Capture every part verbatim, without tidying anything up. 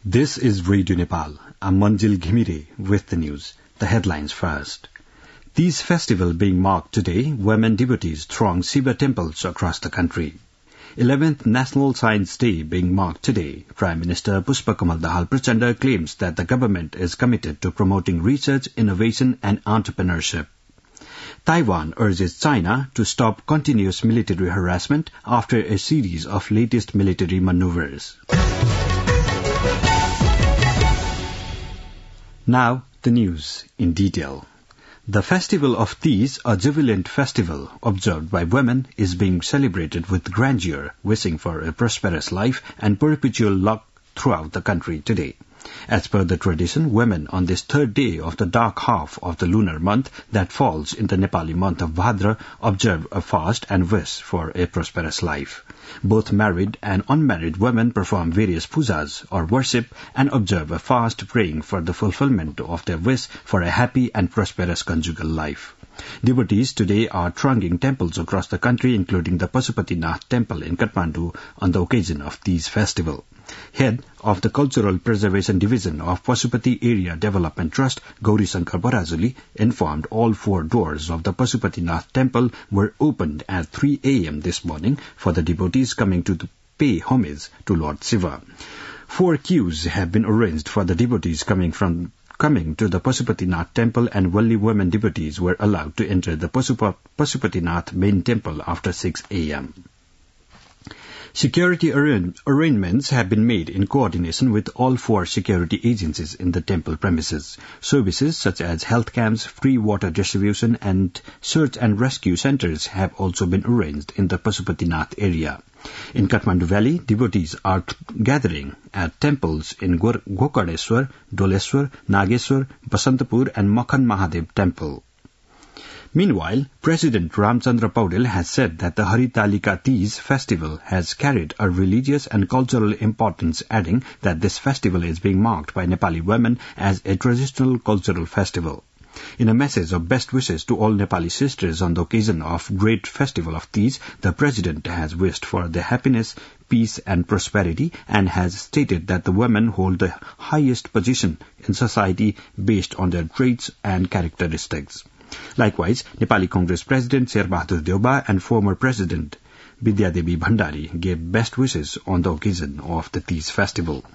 This is Radio Nepal. I'm Manjil Ghimire with the news. The headlines first. Teej festival being marked today, women devotees throng Shiva temples across the country. eleventh National Science Day being marked today, Prime Minister Pushpakamal Dahal Prachanda claims that the government is committed to promoting research, innovation and entrepreneurship. Taiwan urges China to stop continuous military harassment after a series of latest military maneuvers. Now, the news in detail. The festival of Teej, a jubilant festival observed by women, is being celebrated with grandeur, wishing for a prosperous life and perpetual luck throughout the country today. As per the tradition, women on this third day of the dark half of the lunar month that falls in the Nepali month of Bhadra observe a fast and wish for a prosperous life. Both married and unmarried women perform various pujas or worship and observe a fast praying for the fulfillment of their wish for a happy and prosperous conjugal life. Devotees today are thronging temples across the country, including the Pashupatinath temple in Kathmandu on the occasion of Teej festival. Head of the Cultural Preservation Division of Pashupati Area Development Trust, Gauri Shankar Barajuli, informed all four doors of the Pashupatinath temple were opened at three a.m. this morning for the devotees coming to pay homage to Lord Shiva. Four queues have been arranged for the devotees coming from coming to the Pashupatinath temple, and only women devotees were allowed to enter the Pashupa, Pashupatinath main temple after six a.m. Security arra- arrangements have been made in coordination with all four security agencies in the temple premises. Services such as health camps, free water distribution and search and rescue centers have also been arranged in the Pashupatinath area. In Kathmandu Valley, devotees are t- gathering at temples in Gor- Gokadeswar, Doleswar, Nageswar, Basantapur and Makhan Mahadev temple. Meanwhile, President Ramchandra Paudel has said that the Haritalika Teej festival has carried a religious and cultural importance, adding that this festival is being marked by Nepali women as a traditional cultural festival. In a message of best wishes to all Nepali sisters on the occasion of great festival of Teej, the President has wished for the happiness, peace and prosperity and has stated that the women hold the highest position in society based on their traits and characteristics. Likewise, Nepali Congress President Sher Bahadur Deuba and former President Vidya Devi Bhandari gave best wishes on the occasion of the Teej festival.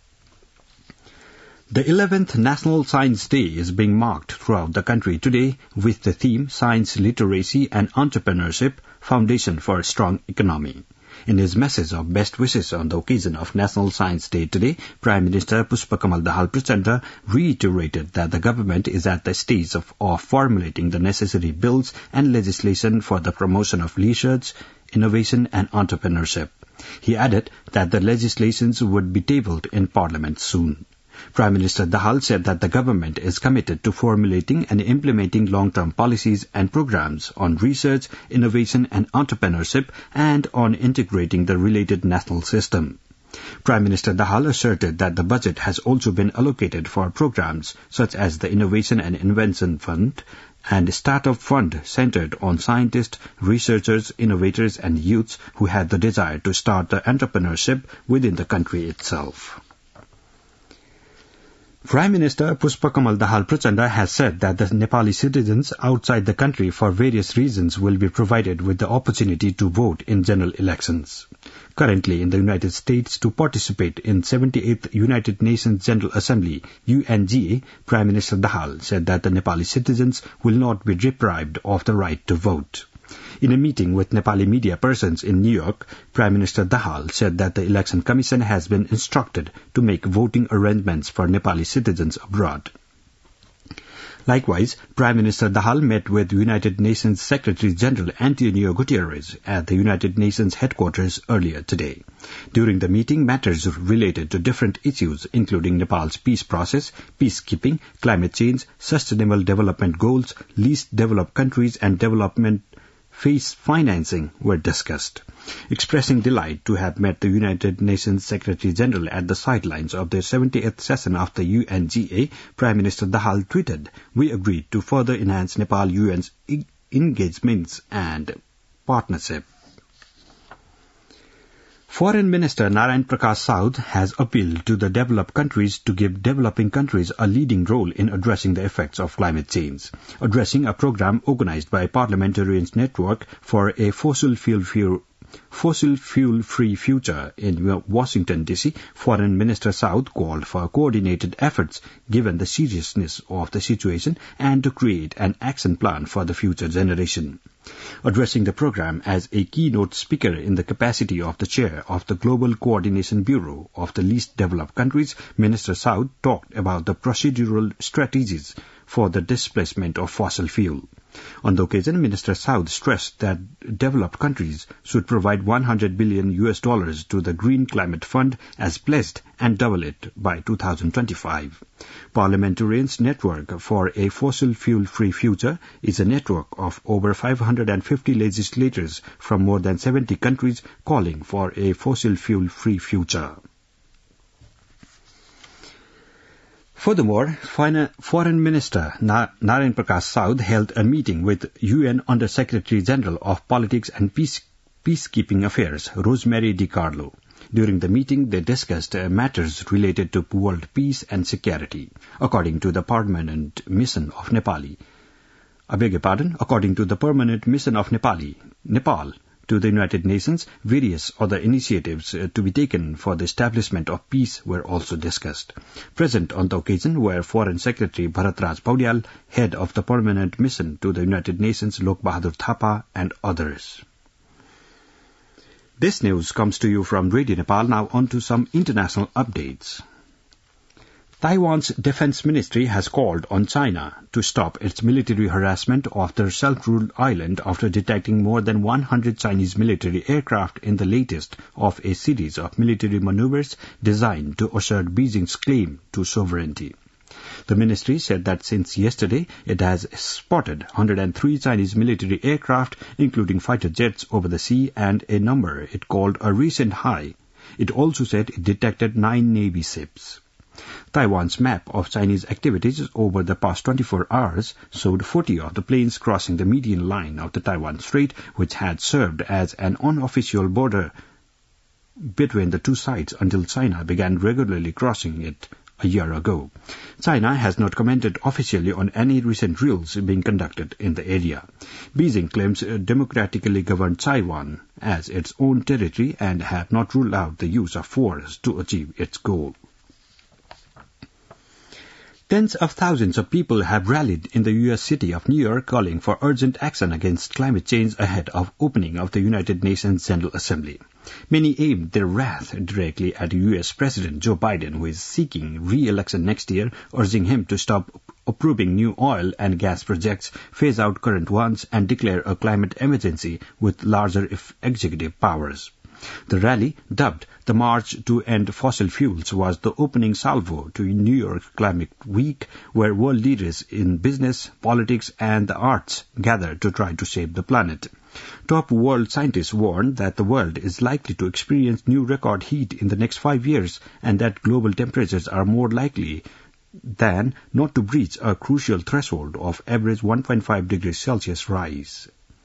The eleventh National Science Day is being marked throughout the country today with the theme Science, Literacy and Entrepreneurship, Foundation for a Strong Economy. In his message of best wishes on the occasion of National Science Day today, Prime Minister Pushpakamal Dahal Prachanda reiterated that the government is at the stage of, of formulating the necessary bills and legislation for the promotion of research, innovation and entrepreneurship. He added that the legislations would be tabled in Parliament soon. Prime Minister Dahal said that the government is committed to formulating and implementing long-term policies and programs on research, innovation and entrepreneurship and on integrating the related national system. Prime Minister Dahal asserted that the budget has also been allocated for programs such as the Innovation and Invention Fund and Startup Fund centered on scientists, researchers, innovators and youths who had the desire to start the entrepreneurship within the country itself. Prime Minister Pushpakamal Dahal Prachanda has said that the Nepali citizens outside the country for various reasons will be provided with the opportunity to vote in general elections. Currently in the United States to participate in seventy-eighth United Nations General Assembly, U N G A, Prime Minister Dahal said that the Nepali citizens will not be deprived of the right to vote. In a meeting with Nepali media persons in New York, Prime Minister Dahal said that the Election Commission has been instructed to make voting arrangements for Nepali citizens abroad. Likewise, Prime Minister Dahal met with United Nations Secretary General Antonio Guterres at the United Nations headquarters earlier today. During the meeting, matters related to different issues including Nepal's peace process, peacekeeping, climate change, sustainable development goals, least developed countries and development phase financing were discussed. Expressing delight to have met the United Nations Secretary General at the sidelines of the seventieth session of the U N G A, Prime Minister Dahal tweeted, "We agreed to further enhance Nepal-U N's engagements and partnership." Foreign Minister Narayan Prakash Saud has appealed to the developed countries to give developing countries a leading role in addressing the effects of climate change. Addressing a program organized by Parliamentarians Network for a fossil fuel fuel Fossil fuel-free future in Washington, D C, Foreign Minister Saud called for coordinated efforts given the seriousness of the situation and to create an action plan for the future generation. Addressing the program as a keynote speaker in the capacity of the chair of the Global Coordination Bureau of the Least Developed Countries, Minister Saud talked about the procedural strategies for the displacement of fossil fuel. On the occasion, Minister Saud stressed that developed countries should provide one hundred billion U S dollars to the Green Climate Fund as pledged and double it by two thousand twenty-five. Parliamentarians Network for a Fossil Fuel-Free Future is a network of over five hundred fifty legislators from more than seventy countries calling for a fossil fuel-free future. Furthermore, Foreign Minister Narayan Prakash Saud held a meeting with U N Under-Secretary General of Politics and Peace, Peacekeeping Affairs, Rosemary DiCarlo. During the meeting, they discussed uh, matters related to world peace and security. According to the Permanent Mission of Nepali, I beg your pardon, according to the Permanent Mission of Nepali, Nepal, to the United Nations, various other initiatives uh, to be taken for the establishment of peace were also discussed. Present on the occasion were Foreign Secretary Bharatraj Paudyal, head of the Permanent Mission to the United Nations, Lok Bahadur Thapa, and others. This news comes to you from Radio Nepal. Now on to some international updates. Taiwan's defense ministry has called on China to stop its military harassment of the self-ruled island after detecting more than one hundred Chinese military aircraft in the latest of a series of military maneuvers designed to assert Beijing's claim to sovereignty. The ministry said that since yesterday, it has spotted one hundred three Chinese military aircraft, including fighter jets, over the sea and a number it called a recent high. It also said it detected nine Navy ships. Taiwan's map of Chinese activities over the past twenty-four hours showed forty of the planes crossing the median line of the Taiwan Strait, which had served as an unofficial border between the two sides until China began regularly crossing it a year ago. China has not commented officially on any recent drills being conducted in the area. Beijing claims democratically governed Taiwan as its own territory and have not ruled out the use of force to achieve its goal. Tens of thousands of people have rallied in the U S city of New York calling for urgent action against climate change ahead of opening of the United Nations General Assembly. Many aimed their wrath directly at U S President Joe Biden, who is seeking re-election next year, urging him to stop approving new oil and gas projects, phase out current ones, and declare a climate emergency with larger executive powers. The rally, dubbed the March to End Fossil Fuels, was the opening salvo to New York Climate Week, where world leaders in business, politics, and the arts gathered to try to save the planet. Top world scientists warned that the world is likely to experience new record heat in the next five years and that global temperatures are more likely than not to breach a crucial threshold of average one point five degrees Celsius rise.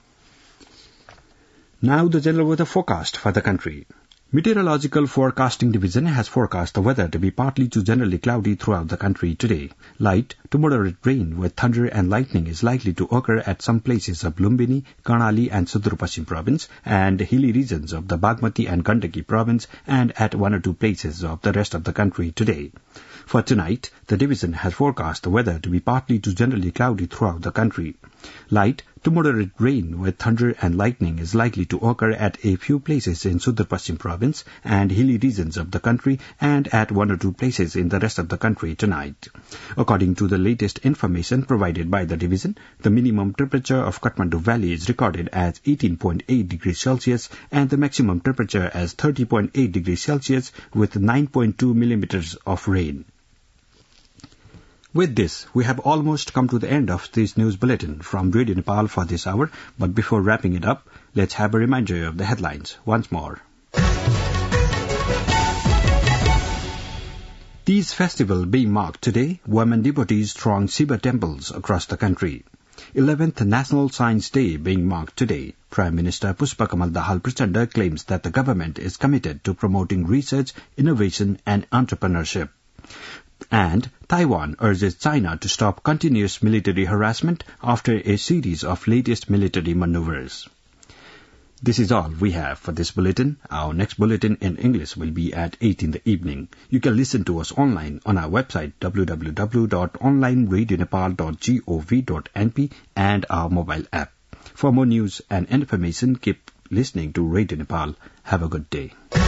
Now the general weather forecast for the country. Meteorological Forecasting Division has forecast the weather to be partly to generally cloudy throughout the country today. Light to moderate rain with thunder and lightning is likely to occur at some places of Lumbini, Karnali and Sudra Paschim province and hilly regions of the Bagmati and Gandaki province and at one or two places of the rest of the country today. For tonight, the division has forecast the weather to be partly to generally cloudy throughout the country. Light to moderate rain with thunder and lightning is likely to occur at a few places in Sudra Paschim province and hilly regions of the country and at one or two places in the rest of the country tonight. According to the latest information provided by the division, the minimum temperature of Kathmandu Valley is recorded as eighteen point eight degrees Celsius and the maximum temperature as thirty point eight degrees Celsius with nine point two millimeters of rain. With this, we have almost come to the end of this news bulletin from Radio Nepal for this hour, but before wrapping it up, let's have a reminder of the headlines once more. Teej festival being marked today, women devotees throng Shiva temples across the country. eleventh National Science Day being marked today, Prime Minister Pushpakamal Dahal Prachanda claims that the government is committed to promoting research, innovation and entrepreneurship. And Taiwan urges China to stop continuous military harassment after a series of latest military maneuvers. This is all we have for this bulletin. Our next bulletin in English will be at eight in the evening. You can listen to us online on our website w w w dot online radio nepal dot gov dot n p and our mobile app. For more news and information, keep listening to Radio Nepal. Have a good day.